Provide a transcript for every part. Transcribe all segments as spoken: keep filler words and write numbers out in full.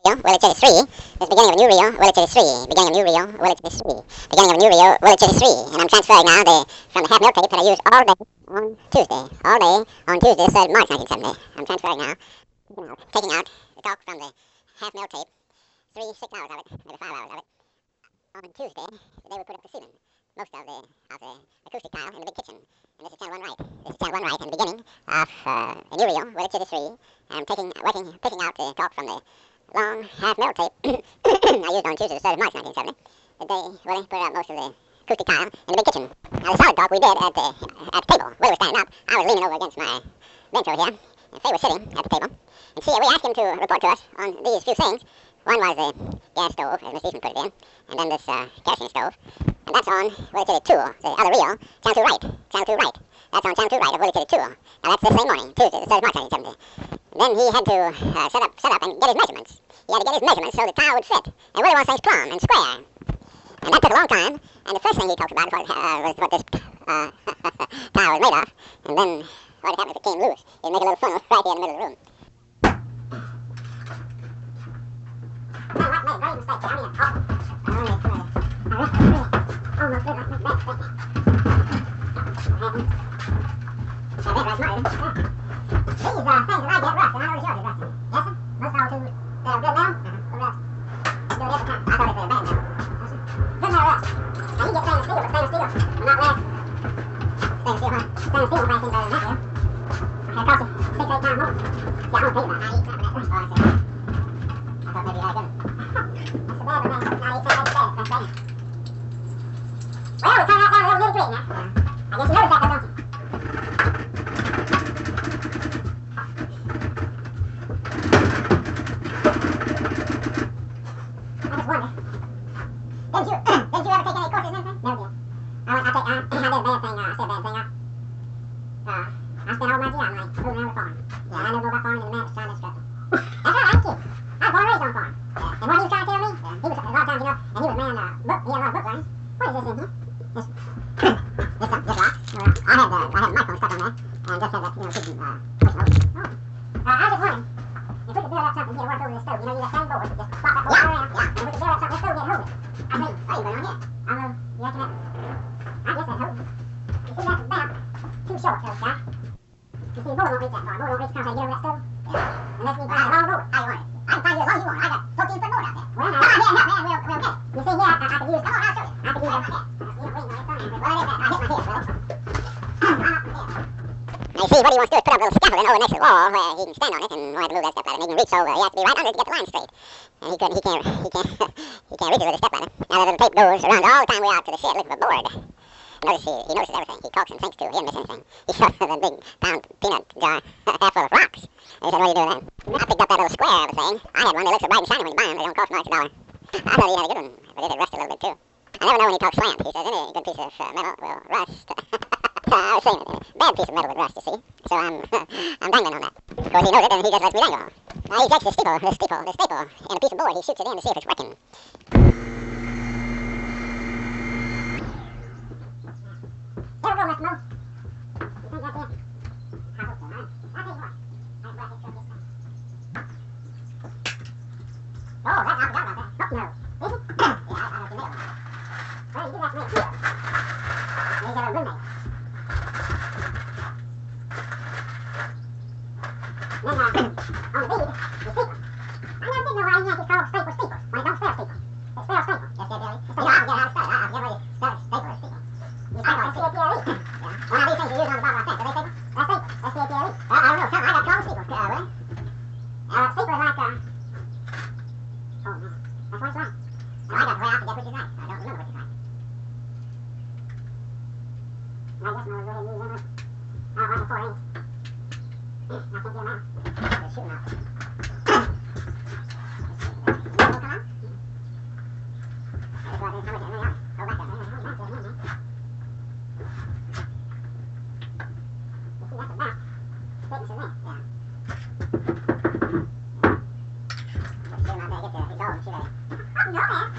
Reel, well, it is three. This beginning of a new reel, well, it is three. Beginning of a new reel, well, it is three. Beginning of a new reel, well, it is three. And I'm transferring now the from the half mil tape that I used all day on Tuesday. All day on Tuesday, third March nineteen seventy. I'm transferring now, taking out, taking out the talk from the half mil tape, three, six hours of it, maybe five hours of it. On Tuesday, they would put up the ceiling, most of the of the acoustic tile in the big kitchen. And this is channel one right. This is channel one right, and the beginning of uh, a new reel, well, it is three. And I'm taking, working, picking out the talk from the long half mil tape I used on Tuesday, the third of March nineteen seventy. That they really put up most of the acoustic tile in the big kitchen. Now the solid talk we did at the at the table. Willie was standing up. I was leaning over against my bench over here, and Faye was sitting at the table. And see, we asked him to report to us on these few things. One was the gas stove, as Miss Eastman put it in, and then this uh, kerosene stove. And that's on Willie Titty two, the other reel, channel two right, channel two right. That's on channel two right of Willie Titty two. Now that's the same morning, Tuesday, the third of March nineteen seventy. Then he had to uh, set up, set up and get his measurements. He had to get his measurements so the tile would fit. And Willie wants things plumb and square. And that took a long time. And the first thing he talked about was, uh, was what this uh, tile was made of. And then what happened if it came loose? He'd make a little funnel right here in the middle of the room. No, what made a great mistake. I mean, oh, I only put a, a rest, really, almost looked like this back. What happened? I think I was smarter than that. These uh, things that I get rust, and I know yours is rusty. Yes, sir? Most all too, they're good now? Uh-huh, rust. Do it every time. I thought it was bad now. Yes, sir? Good now, rust. Now you get stainless steel, but stainless steel will not last. Stainless steel, huh? Stainless steel will probably seem better than that, yeah? It'll cost you six, eight times more. See, I'm gonna pay you about ninety-eight cents for that rust. Oh, I see. I thought maybe you had a good one. That's the bad one, man. ninety-eight cents, that's bad. That's bad. Well, we turn that down a little nitty gritty now. I guess you noticed that, though, don't you? I just wonder. Didn't you, didn't you ever take any courses in anything? Never did. I went, I take, I, I did a bad thing, uh, I said a bad thing, uh, uh, I spent all my time, like, moving around the farm. Yeah, I know about farming, and the man was trying to instruct me. That's right, I was a kid. I was born and raised on a farm. Yeah. And what he was trying to tell me, yeah. he was, a lot of times, you know, and he was man, uh, book, he had a lot of book learning. What is this in here? This, this, uh, this rock? Uh, I had, uh, I had a microphone stuck on there, and just had that, you know, pushing, uh, pushing over. Oh. Uh, I was just wondering, if we could build up something here, work over the stove, you know, you got seven boards, just swap that board yeah. around, yeah. and we could build up something, this stove get hold of it. I mean, what are you going on here? I don't know, you reckon that? I guess that's hold. You see, that's about too short, so, Scott. You see, the board won't reach that far. The board won't reach the top, so you get over that stove. Yeah. Unless we find a long board. How you want it? I can find you as long as you want. I got fourteen foot board out there. Well, come on, here, help, man. We'll, we'll get it. You see, here, I, I could use, come on, I'll show you. I could use that. You know, wait, no, it's on there. Well, it is that. I hit my head, Will. Now, you see, what he wants to do is put up a little scaffolding over next to the wall where he can stand on it and won't have to move that step ladder. And he can reach over. He has to be right under it to get the line straight. And he couldn't, he can't, he can't, he can't reach it with a step ladder. Now, the little tape goes around all the time we're out to the shed looking for a board. Notice he, he notices everything. He talks and thinks too. He didn't miss anything. He showed the big pound peanut jar half full of rocks. And he said, what are you doing then? I picked up that little square I was saying. I had one that looks so bright and shiny when you buy them. They don't cost much, a dollar. I thought he had a good one, but it had rusted a little bit too. I never know when he talks slant. He says, any good piece of uh, metal will rust. So I was saying, a bad piece of metal would rust, you see. So I'm I'm dangling on that. Of course, he knows it, and he just lets me dangle. Now he takes the staple, the staple, the staple, and a piece of board. He shoots it in to see if it's working. There we go, Mister Mo. You think that's it? I hope so. I'll, I'll tell you what. I'll black it through this thing. Oh, that, I forgot about that. Oh, no. Is it? Yeah, I, I have to make one. Well, you do have to make two. Then you got a roommate. Then, uh, on the bead, the steeple. I never did know why Yankees call staples steeples when it don't spell steeple. It spells staple. Yes, it really. You know, I forget how to spell it. I forget whether you spell it staple or steeple. You spell it S T A P L E. Yeah. One of these things you use on the bottom of a tank. Do they staple? That's staple. S T A P L E. Well, I don't know. Some, I got twelve staples, uh, Willie. Uh, staple is like, uh... Oh, no. That's what it's like. No, I got way off to get which is right. I don't remember which is right. I guess no, go ahead and use them. I'll run the four inch. I can't get them out. They're shooting out. Will come out? That's what it is. How much it really are? Go back there. How much it is, man? You see, that's about thickness in there. Yeah. Let's shoot him out there. Get the resolve and shoot at it. Oh, no, man.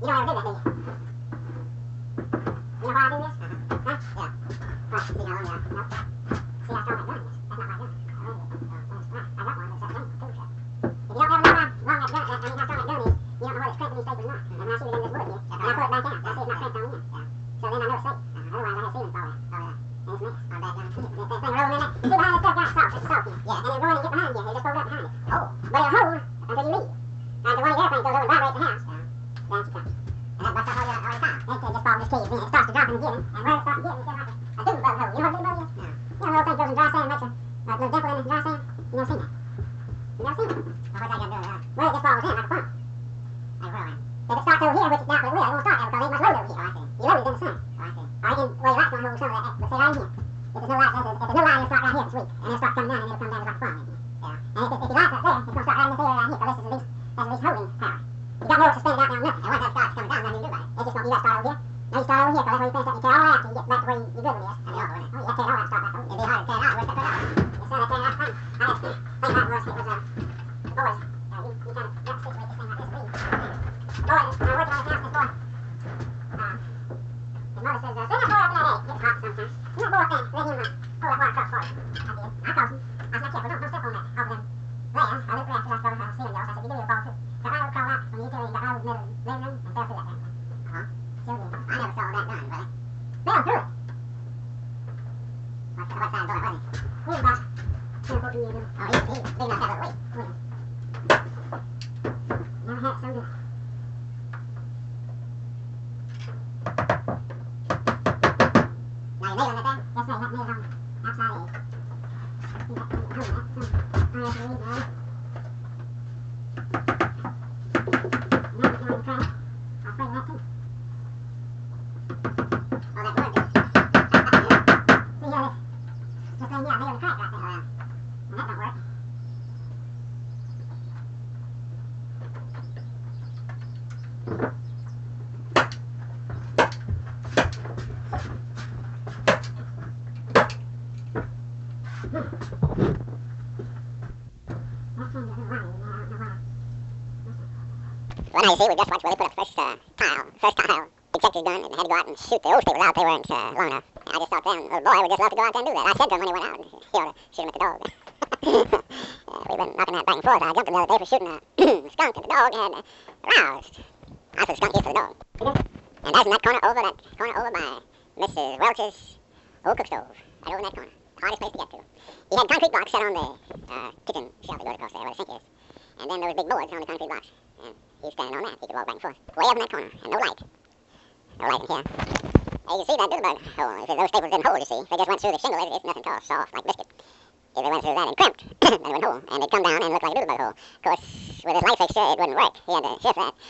You don't ever do that, do you? You know why I do this? Uh-huh. Huh? Yeah. Right, see how long you are? No. See how strong that gun is? That's not my gun. I raised it. Oh, that's right. I got one that's that gun, too, so. If you don't ever know how long that gun, that, I mean how strong that gun is, you don't know whether it's crimped any staples or not. And when I shoot it in this wood here, and I pull it back out, I see it's not crimped on the end. Yeah. So then I know it's safe. Uh-huh. Otherwise, I have ceilings fall out. Oh, yeah. And it's mixed. On back down. If that thing rolling in there, you see behind this stuff got soft. It's soft here. Yeah. And it'll go in and get behind you. It just folds up behind it. Oh. But it'll hold until you leave. And the one of the airplanes goes over and vibrates the house. Yeah. Then she comes. And that busts up all your, all your time. Then it just falls, just keys. Then it starts to drop and getting. And where it starts getting, it's just like a, a doodle bug hole. You know what a doodle bug is? No. You know, the little thing goes in dry sand and makes a, a little dimple in the dry sand? You never seen that? You never seen it? Oh, what's that got to do with it? Well, it just falls in like a pump. Like a whirlwind. If it starts over here, which it doubtfully will, it won't start there because it ain't much load over here. Oh, I see. You load it in the sun. Oh, I see. Or it can, well, your light's going to hold some of that. But see right in here. If there's no light, if there's no light, it'll start right here, sweet. And it'll start coming down and it'll come down just like a funnel. Yeah. And if, if your light's up there, it's going to start right in this area right here because this is at least, that's at least holding power. You got more suspended out down nothing. And once that starts coming down, nothing you can do about it. It's just going to, you got to start over here. Now you start over here because that's where you finish up. You tear all that after you get back to where you, you're good with this. And you're over with it. Oh, you got to tear it all out and start back over. It'd be hard to tear it out. Where's that put out? It's not tearing it out fine. I just think that was, it was, uh, boys. Uh, you, you kind of got to situate this thing like this. Boys, I'm working on this house before. Uh, his mother says, uh, send that boy up in that egg. It's hot sometimes. You know, boy up there, let him uh, pull that water across for you. I did. I told him. I said, careful, don't, don't step on that. Off of them lands. I looked around till I started uh, seeing y'all. So I said, you do your ball too. Got right over crawl out from the utility, got right over the middle of the living room, and fell through that thing. Uh-huh. Sure did. I never saw that done, brother. Fell through it. What, what size door was it? He was about ten or fourteen years old. Oh, he, he was big enough to have a weight. Look at him. Never had it so good. Now your nail on that thing? Yes, sir, that nail's on the outside edge. See that thing holding that? So, I have to read that. Now it's going to crack. I'll spray that too. Oh, that wood. See how this, this thing, yeah, nail in the crack right there. Oh, yeah. And that don't work. Well, now you see, we just watched where they put up first uh, tile, first tile. Except he's done and had to go out and shoot the old staples out. They weren't uh, long enough. I just thought then, little boy would just love to go out there and do that. I said to him when he went out, he ought to shoot him at the dog. uh, we went knocking that back and forth. I jumped him the other day for shooting a skunk at the dog had uh, aroused. I said skunk here for the dog. And that's in that corner over, that corner over by Missus Welch's old cook stove. Right over in that corner. Hardest place to get to. He had concrete blocks set on the uh, kitchen shelf that goes across there where the sink is. And then there was big boards on the concrete blocks. And he was standing on that. He could walk back and forth. Way up in that corner. And no light. No light in here. And you can see that doodlebug hole. If those staples didn't hold, you see. If they just went through the shingle, it, it's nothing at all. Soft, like biscuit. If they went through that and crimped, then it wouldn't hold. And it'd come down and look like a doodlebug hole. Of course, with his light fixture, it wouldn't work. He had to shift that.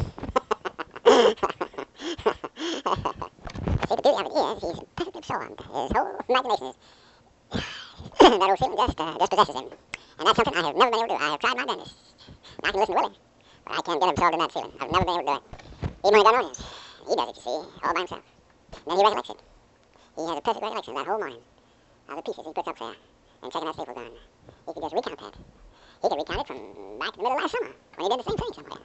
See, the beauty of it is, he's perfectly absorbed. His whole imagination is... that old feeling just, uh, just possesses him. And that's something I have never been able to do. I have tried my damnedest. I can listen to Willie, but I can't get absorbed in that feeling. I've never been able to do it. Even when he got on him, he does it, you see, all by himself. And then he recollects it. He has a perfect recollection of that whole morning, of the pieces he puts up there, and checking that staple gun. He could just recount that. He could recount it from back to the middle of last summer, when he did the same thing somewhere.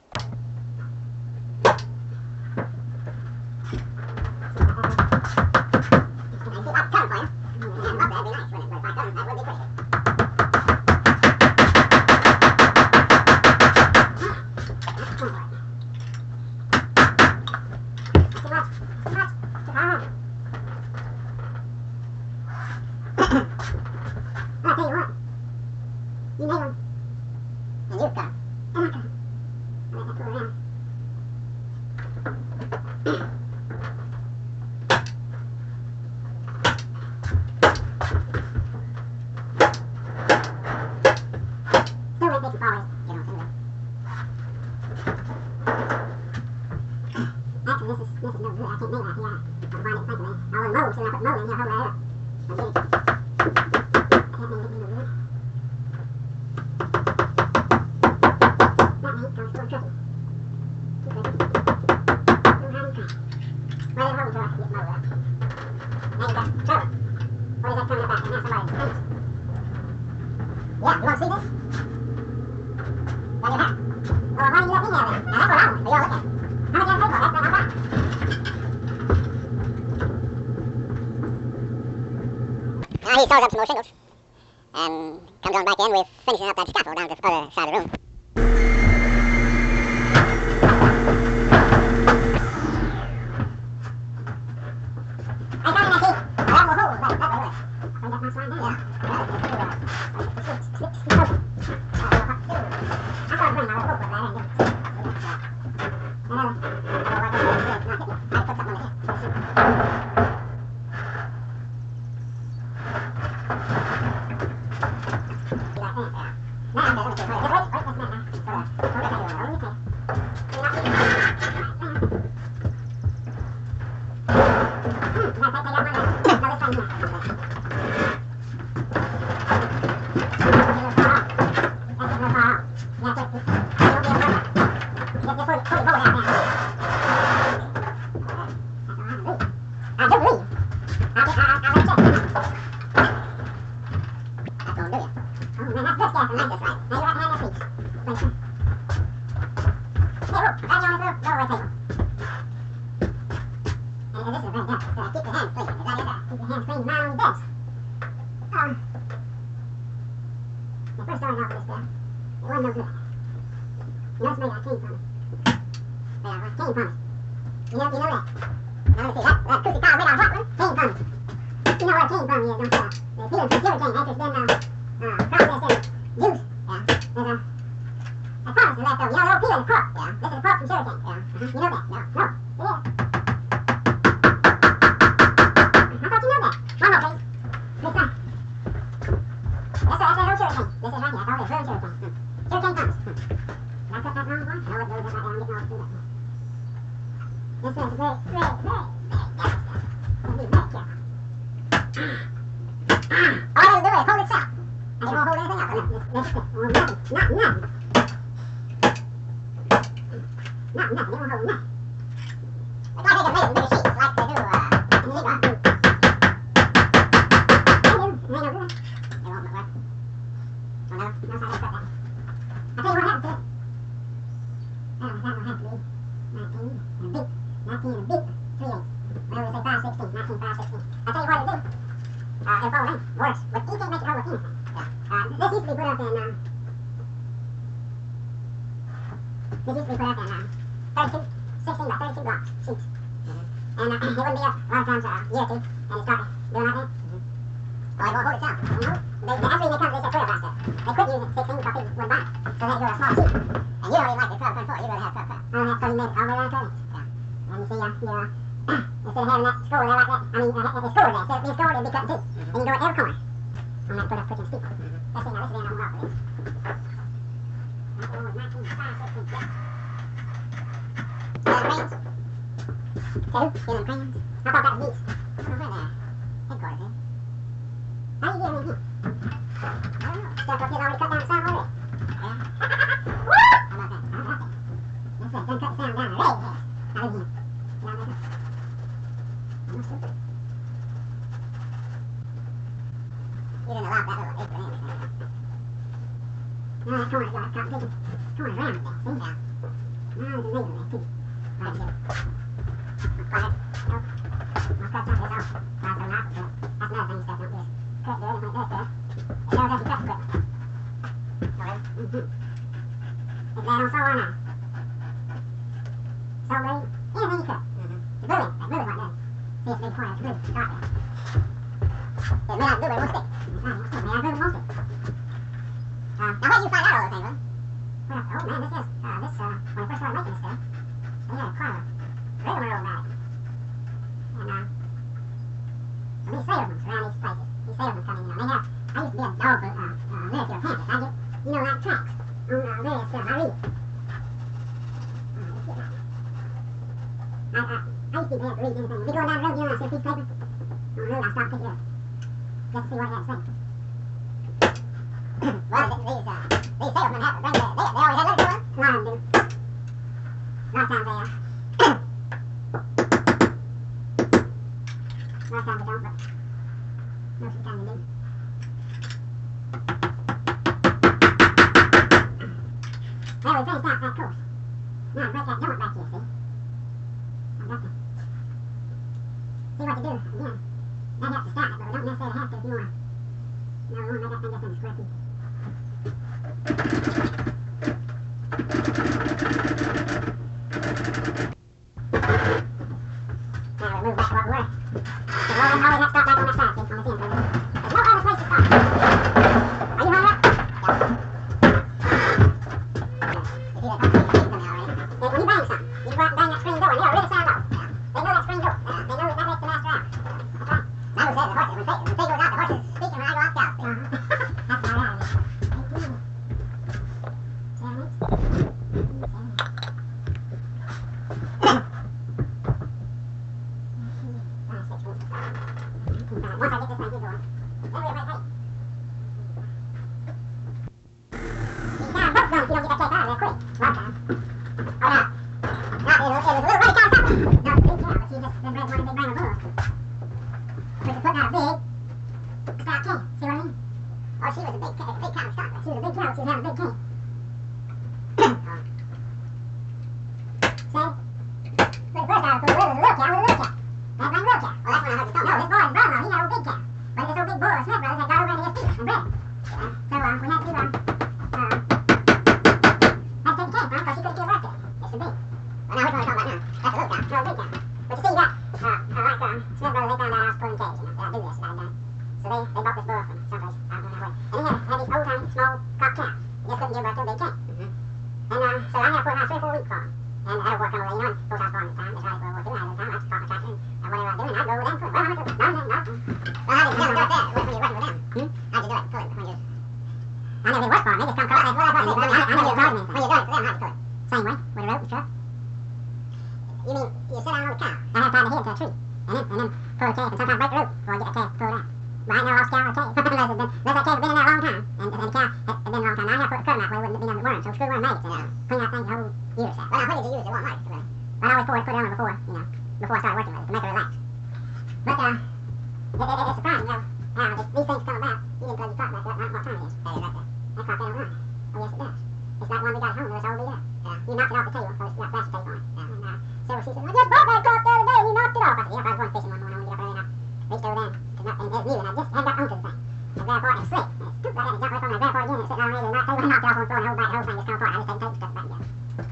Yeah, you want to see this? Well, why didn't you let me have it? Now, that's what I want for you all to look at. Now he sews up some more shingles and comes on back in with finishing up that scaffold down the other side of the room. See what to do. Again, that helps to start it, but we don't necessarily have to if you want to. No, we want to make that thing just in a square piece. Now we move back to what we were. So we'll always have to start back on that side, see, on this end. There's no other place to start. Are you hung up? Yeah. You see that top piece is coming already. And when you bang something, you go out and bang that screen door, and they'll really sound low. Yeah. They know that screen door. Yeah. They know that that makes the master out. That's right. I would say the horses, when Faye, when Faye goes out, the horses speaking when I go out scout. Uh-huh. That's about right. eighteen. Seven. Once I get this thing going, then we'll wait, wait. You kind of both going if you don't get that tape out of there quick. One time. Oh, no. No, it was, it was a little ruddy kind of something. No, it's a big cow, but she just been bred one of the big brown bulls. Which is putting out a big stout calf. See what I mean? Oh, she was a big, big cow to start with. She was a big cow, she was having a big calf. Oh. See? But first I was a little cow, a little cow. That's my little cow. Well, that's when I heard you talk. No, this boy is brother-in-law, he had a old big cow. But this old big bull, Smith brothers, had got over into his feet and bred it. Yeah. So uh, we had to, uh, uh, had to take the calf, huh? Because she couldn't give birth to it. It's too big. Well, now which one are we talking about now? That's a little cow. No, a big cow. But you see that, uh, uh, like, uh, Smith brothers, they found out I was pulling cage, you know, that I do this, that I done. So they, they bought this bull from someplace out in that way. And he had, had these old tiny, small cock cows. He just couldn't give birth to a big calf. Mm-hmm. And uh, so I had to put about three or four weeks for him. And I had to work on the way, you know, and of course I was born at the time, that's right, World War Two, I had the time, I had to start my tractor and whatever I was doing, I'd go over there and pull it. Well, how much was it? No, no, no. Well, how did you never do it there when you were working with them? Hmm? How'd you do it, pull it, when you I never did work for them, they just come call it. Well, that's what I mean, I never did it for them. When you're doing it for them, how'd you pull it? Same way, with a rope and truck. You mean, you sit down on the cow, I have time to hit it to a tree, and then, and then pull the calf, and sometimes break the rope before I get the calf pulled out. But I ain't never lost cow or calf, unless, unless that calf had been in there a long time, and, and the cow had been in there a long time. Now I had to put the cut out where it wouldn't be nothing worm, so screw worm maggots in there. Clean that thing the whole year or so. Well, now, when did you use it? What market, really? I'd always pour it, put it on before, you know, before I started working with it, to make it relax. But, uh, it, it, it, it's surprising, you know, how if these things come about, you didn't plug your clock back up, not what time it is. That is right there. That clock ain't on. Oh, yes, it does. It's like one we got at home, it was all beat up. Yeah. You knocked it off the table, so it's got plastic tape on it. Yeah. And, uh, so she said, I just bought that clock the other day, and you knocked it off. I said, yeah, I was going fishing one morning, when we got up early, and I reached over there, and, and it was new, and I just hadn't got onto the thing. I grabbed for it, and it slipped, and it scooped right in, and jumped right from there, grabbed for it again, and it sitting on there, and I knocked it off on the floor, and the whole, back, the whole thing just come apart. I just had to tape the stuff back together.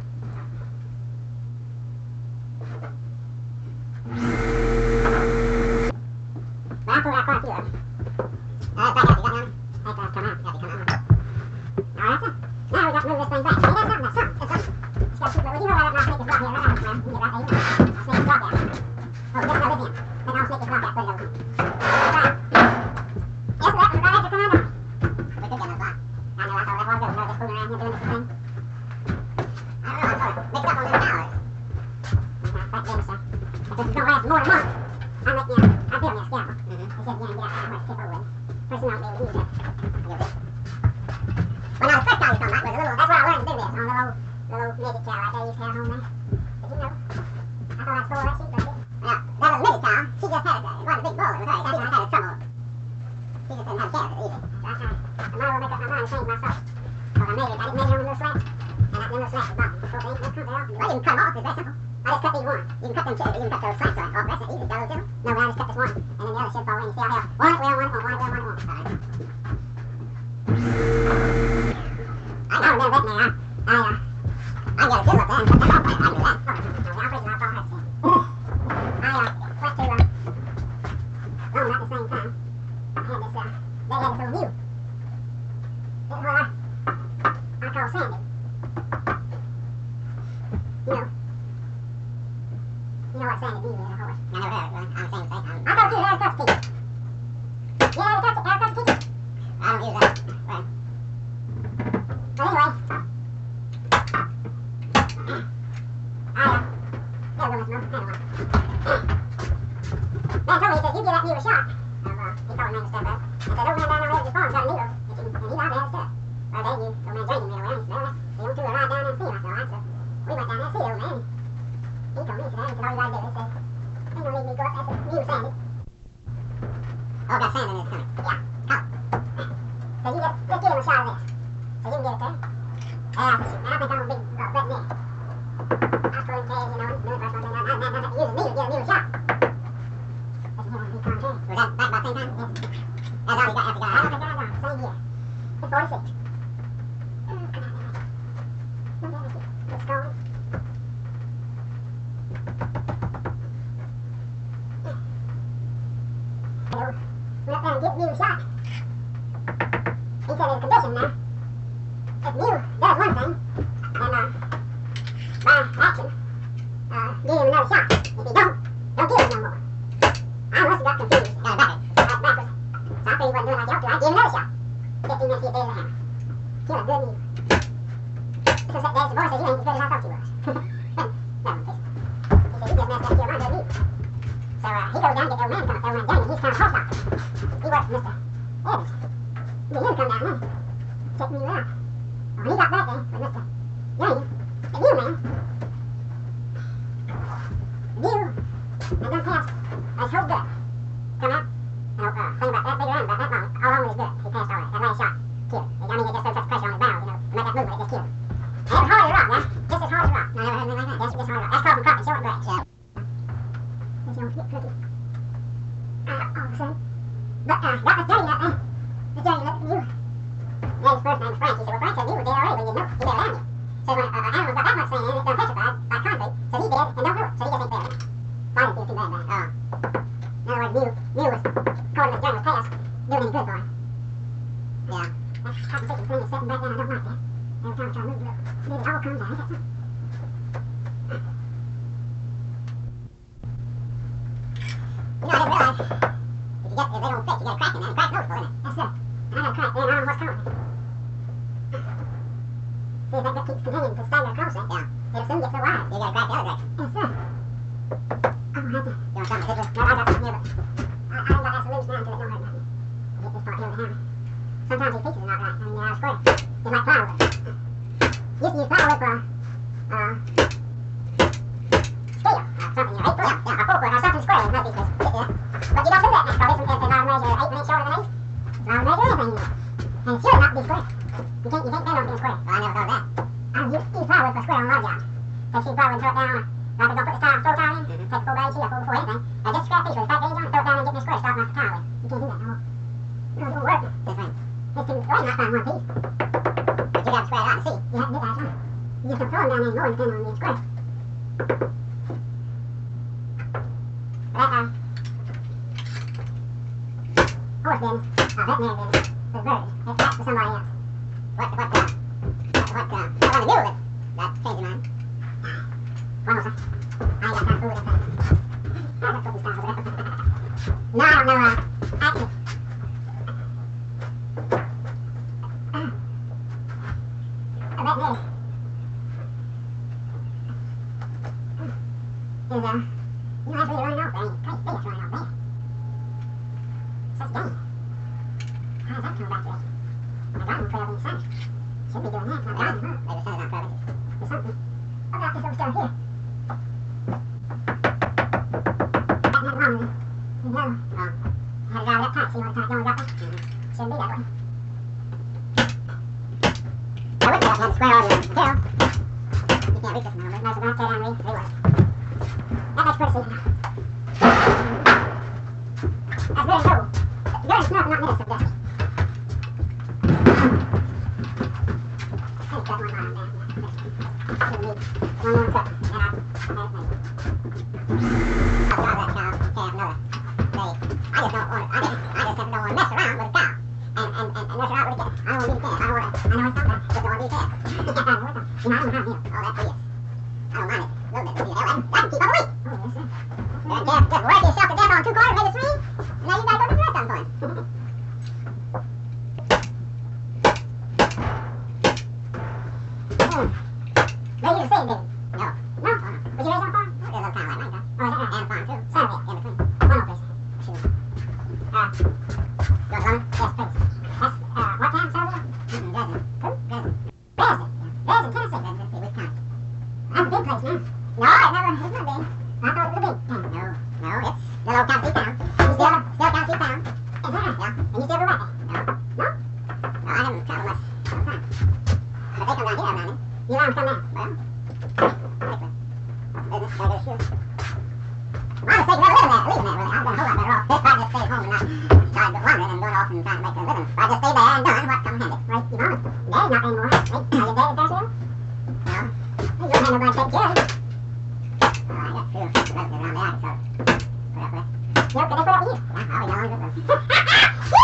But I pulled out quite a few of them. Uh, back up, you got none? That's uh, come out, you got to come out. Now that's it. Now we got to move this thing back. See, that's something, that's something, that's something. Just got to keep it, well, you know what, I'll snake this block here, right out, man. You can get right there, you know. I'll snake this block out. Oh, get another in. Then I'll snake this block out, put it over. Right. Yes, that, right after come on down. We could get another block. I know, I thought that was good. We know just fooling around here doing this thing. I don't know, I'm sort of mixed up on this now. Okay, back there, mister. If this is going to last more than a month, I'll make, you know, I'll build me a scalpel. Mm-hmm. He said, yeah, get out there, I'm going to tip over with. First thing I'll be able to use it. You'll be. Well, now, the first cow you talking about was a little, that's where I learned to do this, on the little, little midget cow right there you used to have home there. Did you know? I thought I stole that sheep, but I didn't. Well, that was a midget cow. She just had a, it wasn't a big bull, it was hers. She just had a trouble. She just didn't have a calf either. So I tried, I might as well make up my mind and change myself. So I measured, I didn't measure on the little slats, and that little slats was about four inches, they'll cut that off. I didn't cut them off, it's very simple. I just cut these one. You can cut them two, but you can cut those slats off. That's easy, got a little chisel. No, but I just cut this one, and then the other should fall in. You see how they have one at will, one at will, one at will, one at will. Alright. I know, never been there. I, uh, I got a chisel up there and cut that off. I, I do that. Oh, no, the operation I'll call her. I, uh, went to, uh, Rome at the same time. I had this, uh, they had this little mule. This is what I, I call Sandy. You know. You know what Sandy Bean is, of course. I never heard of it, I'm saying, I'm... I thought you had a touch teacher. You had a touch, had a touch teacher? I don't use that. Right. But anyway, I, uh, gotta go, Mister Mom, anyway. Man told me, he said, you give that mule a shot. Uh, well, he told me to step up. I said, old man down there at his farm's got a needle. And he lied, they had stuff. Well, they knew, old man Jamie made a way. He said, well, you want to ride down there and see him? I said, all right, so we went down there and see the old man. He told me, he said, all you gotta do is say, ain't no need me to go up there, that's a mule Sandy. Oh, got sand in his stomach. Yeah, come. So you get, let's give him a shot of this. So you can get it there. Yeah, and I think I'm a big uh, veterinarian. I was pulling tails, you know, doing first one thing, I, I, I, I, I use give Mew a shot. He said his condition now. If Mew does one thing, then uh, by action, uh, give him another shot. If he don't, don't give him no more. I must have got confused. Got it backwards. Got it backwards. So I figured he wasn't doing like he ought to. I gave him another shot. Fifteen minutes, he had days of hammer. Kill a good Mew. So that, that's the boy said you ain't as good as I thought you was. That one, he said you just messed up your mind, Mew. So uh, he goes down and gets the old man come up there when Jamie. He's kind of horse doctor. He works for Mister Evans. He get him come down there. Check Mew out. When he got back there with Mister Jamie, the Mew man, Mew, and done passed his whole gut. Come out. You know, uh, thing about that bigger end, about that long, all over his gut. He passed all right. That last shot killed him. I mean, it just put such pressure on his barrel, you know, to make that movement, it just killed him. And it was hard as a rock, yeah? Just as hard as a rock. No, I never heard anything like that. That's just hard as a rock. That's called from Crockett, short and gray. Yeah. That's your get cookie. Uh, all of a sudden. But, uh, that was Johnny, that, uh, the Johnny looked at Mew. And his first name was Frank. He said, well, Frank said Mew was dead already when you know. He dead around you. So when uh, an animal's got that much sand in it, it's done petrified by concrete. So he's dead and don't know it. So he just ain't dead. So I didn't feel too bad about it. Oh. In other words, Mew, Mew was, according to Johnny was past, doing any good for him. Yeah. That compensation thing is sitting back there, I don't like that. Every time I try to move it up, maybe it all comes out. That's something. You know, I didn't realize, if you get, if they don't fit, you get a crack in there, and a crack noticeable, isn't it? Yes, sir. And I got a crack there, and I don't know what's coming. See if that, that keeps continuing to stagger across it. Yeah. It'll soon get so wide. You got a crack the other direction. Yes, sir. I'm gonna have to. You want something to hit with? No, I got something here, but I, I ain't got that solution now until it don't hurt nothing. Get this part here with the hammer. Sometimes these pieces are not right. I mean, they're out of square. Just like plywood. Used to use plywood for, uh, scale. Uh, something, you know, eight foot, yeah, or four foot, or something square. You know, these pieces. Yeah. But you don't do that now, so this one, if I measure eight inches shorter than eight, so I measure anything you know. And it's sure not to be square. You can't, you can't bend on being square. Well, I never thought of that. I use, use plywood for square on log jobs. Take sheet plywood and throw it down, like we're gonna put this tile, throw a tile in, mm-hmm. Take a full blade sheet, or full before anything, and just a scrap piece with a fat gauge on it, throw it down and get me a square, start knocking the tile with. You can't do that no more. No, it won't work. This thing. It's too, well, not found one piece. But you gotta square it out and see. You have to do that, right? You just don't throw them down there anymore and depend on being square. But that, uh, horse bin, uh, veterinary bin, was buried. It's back to somebody else. What, what, uh, what, what, uh, what I want to do with it? That crazy man. Well, no, sir. I ain't got time to fool with that thing. I got cookie style over there. No, I don't know, uh, actually. I bet this is, uh, you know, that's really running off there, ain't it? Great big it's running off there. Such game. How does that come back to this? My garden will put up in the sun. Should be doing that. My garden, huh? Maybe the sun's not curving. There's something about this little stuff here. That's not wrong with it. You know. Oh. I had to drive it up tight, see what it's going up there? Mm-hmm. Shouldn't be that way. I would do that, man, square all the tail. You can't reach this now, but nice enough, tear down and rework. That makes pretty see. That's good and cool. Good and snug, not minister, just. I think that's one line down. Shouldn't need one more cut. Then I, that's me. I'll drive that cow, tear up another. They, I just don't want to, I just, I just don't want to mess around with a cow. And, and, and, and mess around with a kid. I don't want to be the kid. I don't want to, I know it's something. Just don't want to be the kid. You know, I don't mind it. Oh, that's yes. I don't mind it. A little bit. You know, I can, I can keep up a week. Oh, yes, sir. And just, just work yourself to death on two corners, make a swing, and now you gotta go to the rest of them for him. Hmm. Raise you to save, baby. No. No? Oh, no. Would you raise on a farm? Oh, there's a little town like mine, though. Oh, is that right? And a farm, too. Some of it, in between. One more place. Shoot. Uh, you want one? Yes, please. That's, uh, what town, Sarah? Mm-hmm, Dresden. Who? Dresden. Dresden. Dresden, Tennessee. Dresden, let's see, which town? That's a big place now. No, it never, it's not big. I thought it was a big town. No, no, it's the little county town. You still, still county town. Is that right? Yeah. And you still go back there? No. No? No, I haven't traveled much all the time. But they come down here every now and then. You let them come down? Well, quickly. Business, there goes shoes. My mistake never living there, leaving there, really. I've done a whole lot better off. If I just stayed home and not started wandering and going off and trying to make a living. If I just stayed there and done what come handy. Right, you know, Daddy's not anymore. Wait, are your dad there still? No. You don't have nobody to take care of him. Oh, I got two relatives around there I can sort of put up with. You know, could they put up with you? Yeah, oh, yeah, I'm good with them.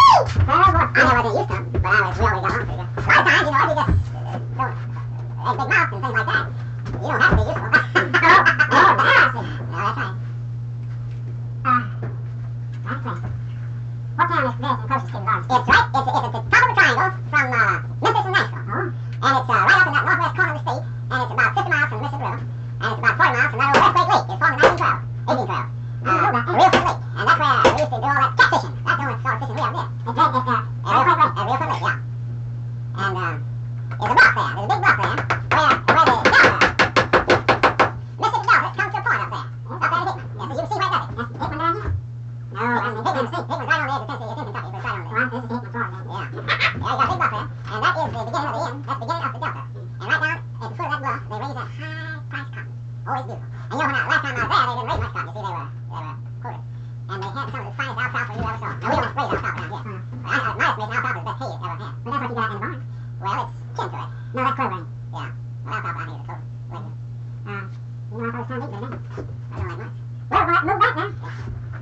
I wasn't used to them, but I was, we always got along pretty good. A lot of times, you know, if you just uh, don't, uh, big mouth and things like that, you don't have to be used to them. Oh, oh, that's it. No, that's right. Uh, that's right. What town is this and closest to Lawrence? It's right, it's, it's at the top of the triangle from uh, Memphis and Nashville. Oh. And it's uh, right up in that northwest corner of the state, and it's about fifty miles from the Mississippi River, and it's about forty miles from that old Earthquake Lake. It's formed in nineteen twelve, eighteen twelve. Uh, a real pretty lake, and that's where we used to do all that catfishing. That's the only sort of fishing we ever did. It's, it's, it's uh, a real pretty lake, a real pretty lake, yeah. And uh, there's a bluff there, there's a big bluff there, where, where the Delta, Mississippi Delta comes to a point up there. Up there in Hickman. Yeah, so you can see right there. That's Hickman down here? No, I mean, Hickman's, Hickman's right on the edge of Tennessee. It's in Kentucky, but it's right on there. Well, this is Hickman, Florida. Yeah. Yeah, you got a big bluff there, and that is the beginning of the end. That's the beginning of the Delta. And right down at the foot of that bluff, they raise that high-priced cotton. Always beautiful. And you know, when I, last time I was there, they didn't raise much cotton. You see, they were, they were quoted. And they had some of the finest alfalfa you ever saw. Now, we don't raise alfalfa down here. Mm. But I, my estimation, alfalfa is the best hay it's ever had. But that's what you got in the barn? Well, it's chin to it. No, that's clover. Yeah. Well, alfalfa out here is clover. Later. Uh, you know, I thought it was time to eat there, didn't I? I don't like much. Well, well, move back now. Yeah.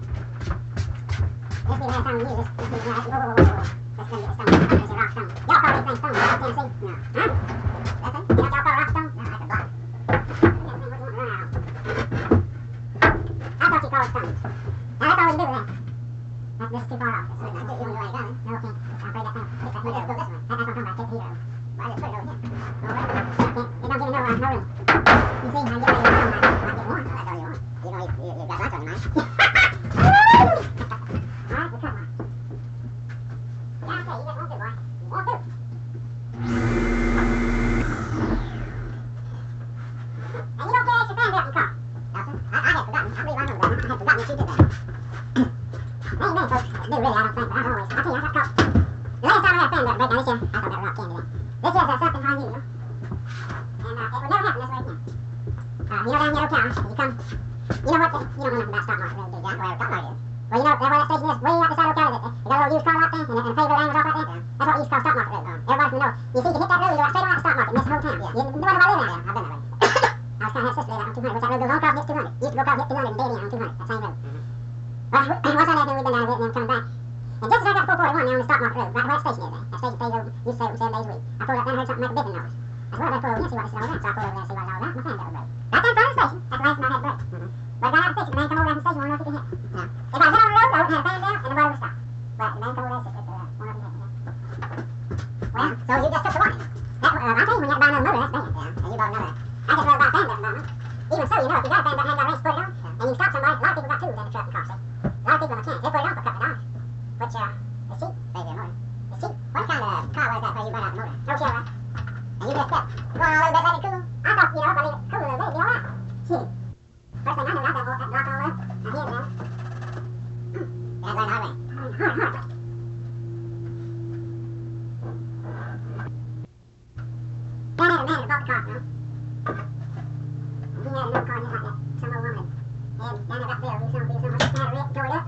This be the last time we use this. This be the last. Whoa, whoa, whoa, whoa, whoa. Let's go get the stone. There's a rock stone. Y'all call these things stones out of Tennessee? No. Huh? That's it? You know what y'all call a rock stone? No, that's a block. I thought you called it stones. Now, that's all we can do with that. That's, this is too far off. That's not good. You want to go any further? No, we can't. I'm afraid that's not. That, that, let's go this way. That, that's what I'm talking about. Take the heater over. Well, I just put it over here. Over there. Yeah, can't. It don't give me no, uh, no room. You see, I get ready to go. I might get more. That's all you want. You know, you, you, you got lunch on your mind. Alright, we'll cut one. Yeah, I say, you just want to, boy. You want to. And you don't get extra fans out in your car. Nelson, I, I had forgotten. I believe I remember that. I had forgotten that you did that. Ain't many folks do really, I don't think, but I've always. I tell you, I got caught. The last time I had a fan break down this year, I thought that was rock candy then. This year's uh, something unusual. And uh, it would never happen this way again. Uh, you know down Yellow Cow, you come, you know what, the, you don't know nothing about stock market really, do you, Jack? Where the stock market is. Well, you know where that station is, way out the side of Ocala, they got a little used car lot there, and, and a pavement line was off right there. Yeah. That's what we used to call stock market road. Uh, Everybody from the north. You see, you hit that road, you go straight on out the stock market, miss the whole town. Yeah. You, you know about living out there? I've been that way. I was kind of half sister there on two hundred, which that road goes on across hits two hundred. Used to go across hit two hundred and Davy on two hundred, that same road. Mm-hmm. Well, once I left, then we've been down there and then coming back. And just as I got to four forty-one, now on the stock market road, right where that station is there, that station stays over, used to stay open seven days a week. I pulled up there and heard something like a bipping noise. I said, well, I better pull over here and see what this is all about. So I pulled over there and see what it's all about. My fan got broke. Right there in front of the station, that's the last time I had break. Mm-hmm. But I got out of the station, the man come over there from the station, one of them could hit. No. If I hit on the road, I wouldn't have a fan down, and the water would stop. But the man come over there and said, uh, one of them hit. Well, so you just took the warning. That, uh, I tell you, when you have to buy another motor, that's bad. Yeah, and you bought another. I just read about fan belt about even so, you know, if you got a fan belt and hadn't got a wrench to put it on, yeah. And you stop somebody, a lot of people got tools in the truck and car, see? A lot of people have mechanics, they put it on for a couple of dollars. Which, uh, is cheap. Saves you a motor. It's cheap. What kind of car was that where you brought out the motor? No Chevrolet. And you just kept going on a little bit, let it cool. I thought, you know, if I leave it cool a little bit, it'd be alright. Shit. First thing I knew, I got that, that block all up. I hear it now. Yeah, going hard way. Hard, hard, hard. Then I had a man that bought the car, you know. And he had a little car just like that. Some old woman. And down there got there, do something, do something. Just had a wreck, tore it up.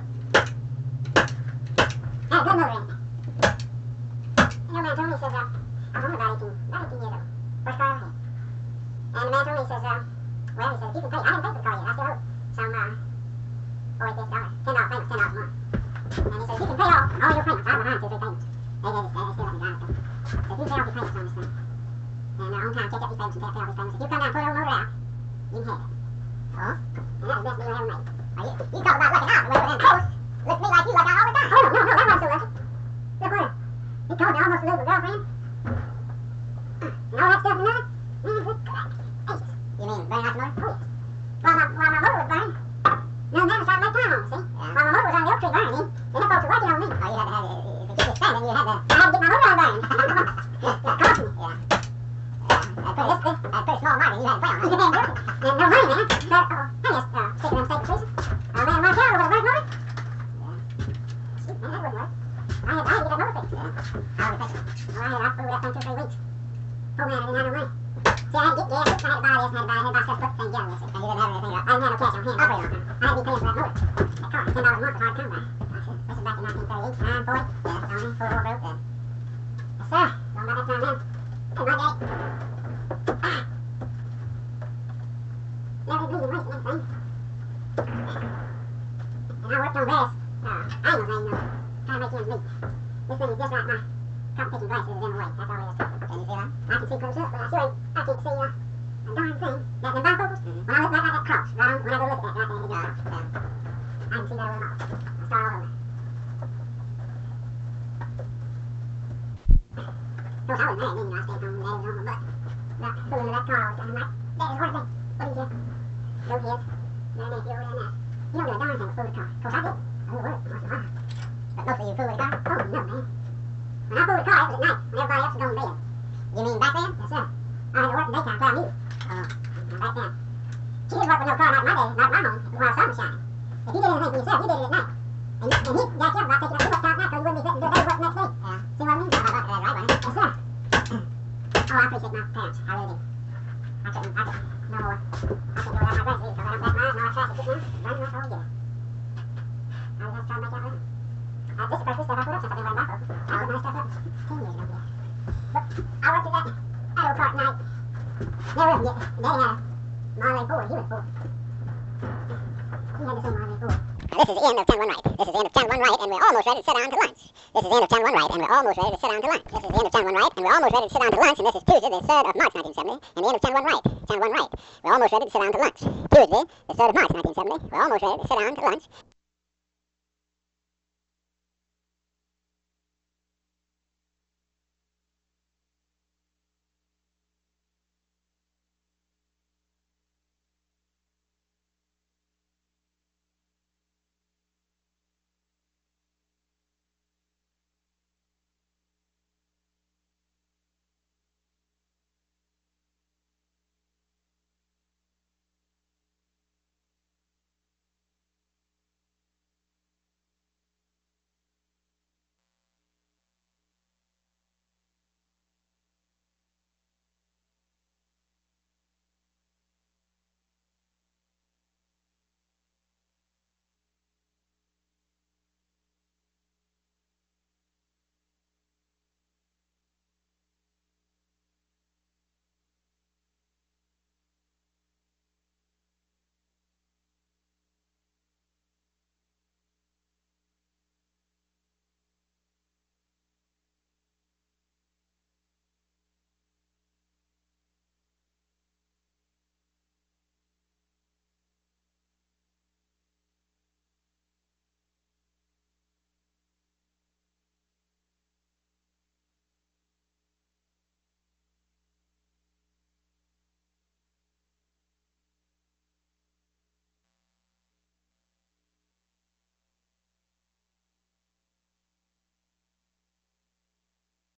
Had a good motor in it. And the man told me, he says, uh, I'm only about eighteen, about eighteen years old. First car I ever had. And the man told me, he says, uh, well, he says, if you can pay, I didn't pay for the car yet, I still owe some, uh, forty, fifty dollars, ten dollars payments, ten dollars a month. And he says, you can pay all, all your payments. I'm behind two, three payments. They did it, they still let me drive it. So if you pay all your payments on this thing, and uh, on time, check up these payments and pay, pay all these payments, if you come down and pull the old motor out, you can have it. Oh? And that's the best deal I ever made. Now, you, you talk about lucking out when you're in close. Looks to me like you luck out all the time. Oh, no, no, no, that wasn't so lucky. Look what? He told me I almost lose my girlfriend. And all that stuff and nothing. Man, good crack. Aces. You mean burning out the motor? Oh, yes. While my, while my motor was burning, no man was trying to make time on me, see? Yeah. While my motor was on the oak tree burning, then the folks were working on me. Oh, you had to have it, to keep it standing, you had to... I had to get my motor unburned. It cost me. Yeah. Uh, pretty, this, this, uh, pretty small margin you had to play on. You damn guilty. And no money, man. So, uh, I just uh, stick them steak trees. Uh, man, my cow with a work motor. Yeah. Shoot, man, that wouldn't work. I had, I had to get that motor fixed. Yeah. How would it fix it? Well, I had, I flew that thing two, three weeks. Poor man, I didn't have no money. See, I had to get gas, I had to buy this, I had to buy, I had to buy stuff to put the thing together, see. And you didn't have anything else? I didn't have no cash on hand. I'll put it on. I had to be paying for that motor. That cost ten dollars a month was hard to come by. This is back in nineteen thirty-eight, nine forty. Yeah, on me, full of broke. Yeah. Yes, sir. Going about that time then. Hey, my daddy. Ah. Never bleeding waste anything. And I worked on grass. Uh, I ain't no thing, no. Trying to make ends meet. his. No, no, you're older than that. You don't do a darn thing but fool the car. Of course, I did. I would work once in a while. But most of you fool with the car? Oh, no, man. When I fooled the car, it was at night, when everybody else was going to bed. You mean back then? Yes, sir. I had to work in the daytime till I knew. Oh, back then. She didn't work with no car, not in my day, not in my home, while the sun was shining. If you did anything for yourself, you did it at night. And, and he got you about taking up too much time now because you wouldn't be fit to do their work next day. Yeah. See what I mean? I thought that was right, wasn't it? Yes, sir. Oh, I appreciate my parents. I really do. I couldn't, I couldn't, no more. I couldn't go without my grandkids, so when I'm back mine, and all that traffic sitting there, running like a whole year. I was just trying to make out living. Uh, this is the first stuff I put up since I've been wearing backhoe. I put my stuff up ten years ago, yeah. But I worked at that auto park night. Never will forget. Daddy had a Marley Ford. He was poor. He had the same Marley Ford. This is the end of Channel one Right. This is the end of Channel one Right, and we're almost ready to sit down to lunch. This is the end of Channel one Right, and we're almost ready to sit down to lunch. This is the end of Channel one Right, and we're almost ready to sit down to lunch, and this is Tuesday, the third of March, nineteen seventy, and the end of Channel one Right. Channel one Right. We're almost ready to sit down to lunch. Tuesday, the third of March, nineteen seventy. We're almost ready to sit down to lunch.